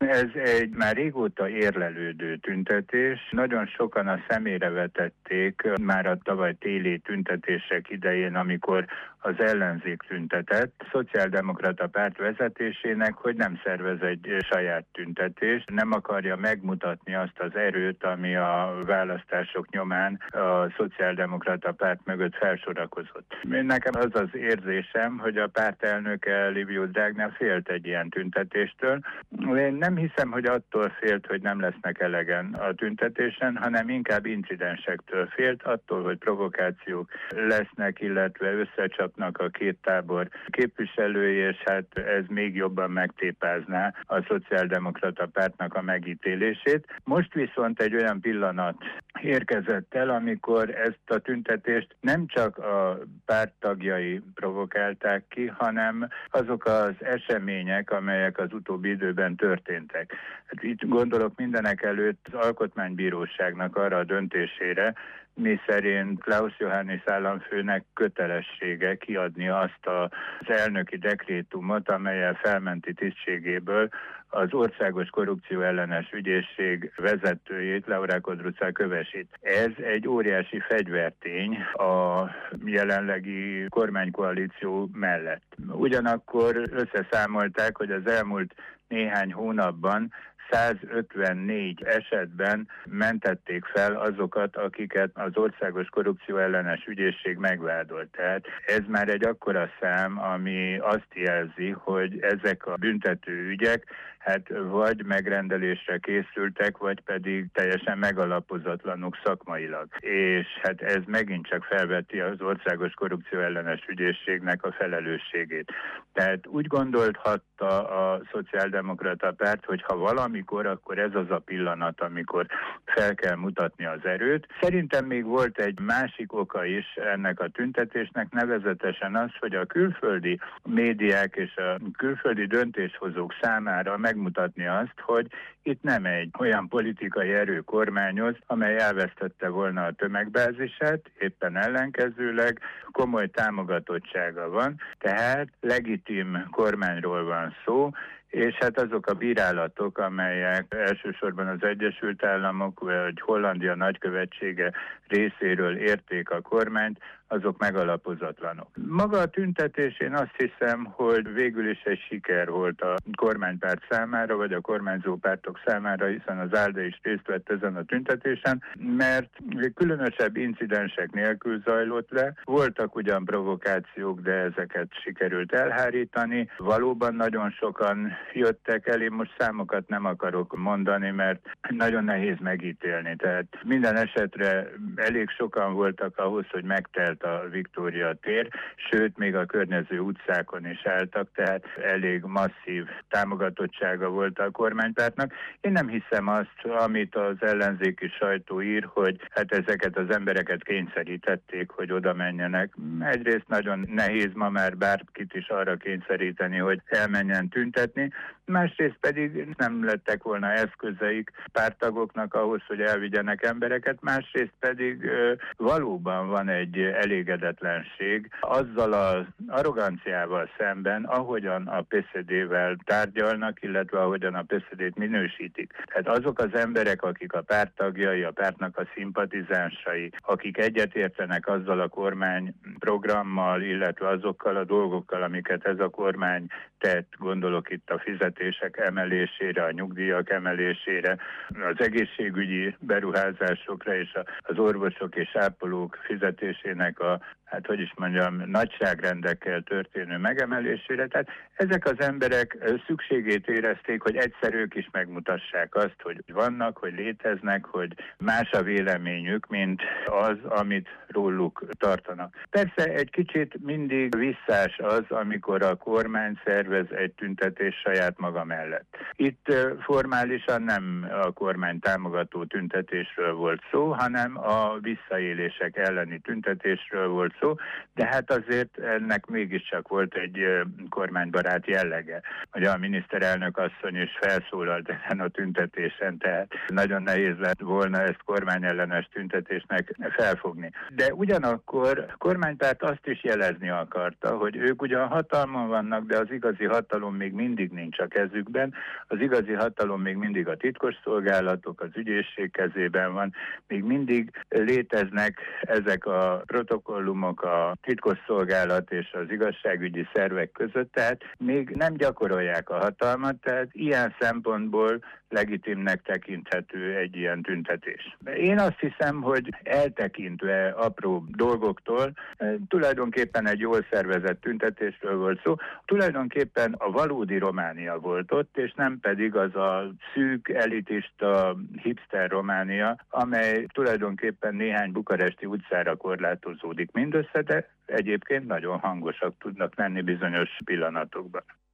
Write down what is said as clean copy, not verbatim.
Ez egy már régóta érlelődő tüntetés. Nagyon sokan a szemére vetették már a tavaly téli tüntetések idején, amikor az ellenzék tüntetett, szociáldemokrata párt vezetésének, hogy nem szervez egy saját tüntetést, nem akarja megmutatni azt az erőt, ami a választások nyomán a szociáldemokrata párt mögött felsorakozott. Nekem az az érzésem, hogy a pártelnöke Liviu Dragnea félt egy ilyen tüntetéstől. Én nem hiszem, hogy attól félt, hogy nem lesznek elegen a tüntetésen, hanem inkább incidensektől félt, attól, hogy provokációk lesznek, illetve összecsapnak a két tábor képviselői, és hát ez még jobban megtépázná a szociáldemokrata pártnak a megítélését. Most viszont egy olyan pillanat érkezett el, amikor ezt a tüntetést nem csak a párt tagjai provokálták ki, hanem azok az események, amelyek az utóbbi időben történtek. Hát itt gondolok mindenek előtt az Alkotmánybíróságnak arra a döntésére, miszerint Klaus Johannis államfőnek kötelessége kiadni azt az elnöki dekrétumot, amellyel felmenti tisztségéből az Országos Korrupció Ellenes Ügyészség vezetőjét, Laura Codruța Kövesit. Ez egy óriási fegyvertény a jelenlegi kormánykoalíció mellett. Ugyanakkor összeszámolták, hogy az elmúlt néhány hónapban 154 esetben mentették fel azokat, akiket az Országos Korrupció Ellenes Ügyészség megvádolt. Tehát ez már egy akkora szám, ami azt jelzi, hogy ezek a büntető ügyek hát vagy megrendelésre készültek, vagy pedig teljesen megalapozatlanok szakmailag. És hát ez megint csak felveti az Országos Korrupció Ellenes Ügyészségnek a felelősségét. Tehát úgy gondolhatta a szociáldemokrata párt, hogy ha valamikor, akkor ez az a pillanat, amikor fel kell mutatni az erőt. Szerintem még volt egy másik oka is ennek a tüntetésnek, nevezetesen az, hogy a külföldi médiák és a külföldi döntéshozók számára megmutatni azt, hogy itt nem egy olyan politikai erő kormányoz, amely elvesztette volna a tömegbázisát, éppen ellenkezőleg komoly támogatottsága van, tehát legitim kormányról van szó, és hát azok a bírálatok, amelyek elsősorban az Egyesült Államok vagy Hollandia nagykövetsége részéről érték a kormányt, azok megalapozatlanok. Maga a tüntetés, én azt hiszem, hogy végül is egy siker volt a kormánypárt számára, vagy a kormányzó pártok számára, hiszen az ALDE is részt vett ezen a tüntetésen, mert különösebb incidensek nélkül zajlott le. Voltak ugyan provokációk, de ezeket sikerült elhárítani. Valóban nagyon sokan jöttek el, én most számokat nem akarok mondani, mert nagyon nehéz megítélni. Tehát minden esetre elég sokan voltak ahhoz, hogy megtelt a Viktória tér, sőt, még a környező utcákon is álltak, tehát elég masszív támogatottsága volt a kormánypártnak. Én nem hiszem azt, amit az ellenzéki sajtó ír, hogy hát ezeket az embereket kényszerítették, hogy oda menjenek. Egyrészt nagyon nehéz ma már bárkit is arra kényszeríteni, hogy elmenjen tüntetni, másrészt pedig nem lettek volna eszközeik párttagoknak ahhoz, hogy elvigyenek embereket, másrészt pedig valóban van egy elégedetlenség azzal az arroganciával szemben, ahogyan a PSD-vel tárgyalnak, illetve ahogyan a PSD-t minősítik. Tehát azok az emberek, akik a párttagjai, a pártnak a szimpatizánsai, akik egyetértenek azzal a kormányprogrammal, illetve azokkal a dolgokkal, amiket ez a kormány tett, gondolok itt a fizetések emelésére, a nyugdíjak emelésére, az egészségügyi beruházásokra és az orvosok és ápolók fizetésének a nagyságrendekkel történő megemelésére. Tehát ezek az emberek szükségét érezték, hogy egyszer ők is megmutassák azt, hogy vannak, hogy léteznek, hogy más a véleményük, mint az, amit róluk tartanak. Persze egy kicsit mindig visszás az, amikor a kormány szervez egy tüntetés saját maga mellett. Itt formálisan nem a kormány támogató tüntetésről volt szó, hanem a visszaélések elleni tüntetésről volt szó, de hát azért ennek mégiscsak volt egy kormánybarát jellege, hogy a miniszterelnök asszony is felszólalt ezen a tüntetésen, tehát nagyon nehéz lett volna ezt kormányellenes tüntetésnek felfogni. De ugyanakkor a kormánypárt azt is jelezni akarta, hogy ők ugyan hatalmon vannak, de az igazi hatalom még mindig nincs a kezükben. az igazi hatalom még mindig a titkosszolgálatok, az ügyészség kezében van, még mindig léteznek ezek a protokollumok a titkosszolgálat és az igazságügyi szervek között, tehát még nem gyakorolják a hatalmat, tehát ilyen szempontból legitimnek tekinthető egy ilyen tüntetés. Én azt hiszem, hogy eltekintve apró dolgoktól, tulajdonképpen egy jól szervezett tüntetésről volt szó, tulajdonképpen a valódi Románia volt ott, és nem pedig az a szűk, elitista, hipster Románia, amely tulajdonképpen néhány bukaresti utcára korlátozódik mindössze, de egyébként nagyon hangosak tudnak lenni bizonyos pillanatokban.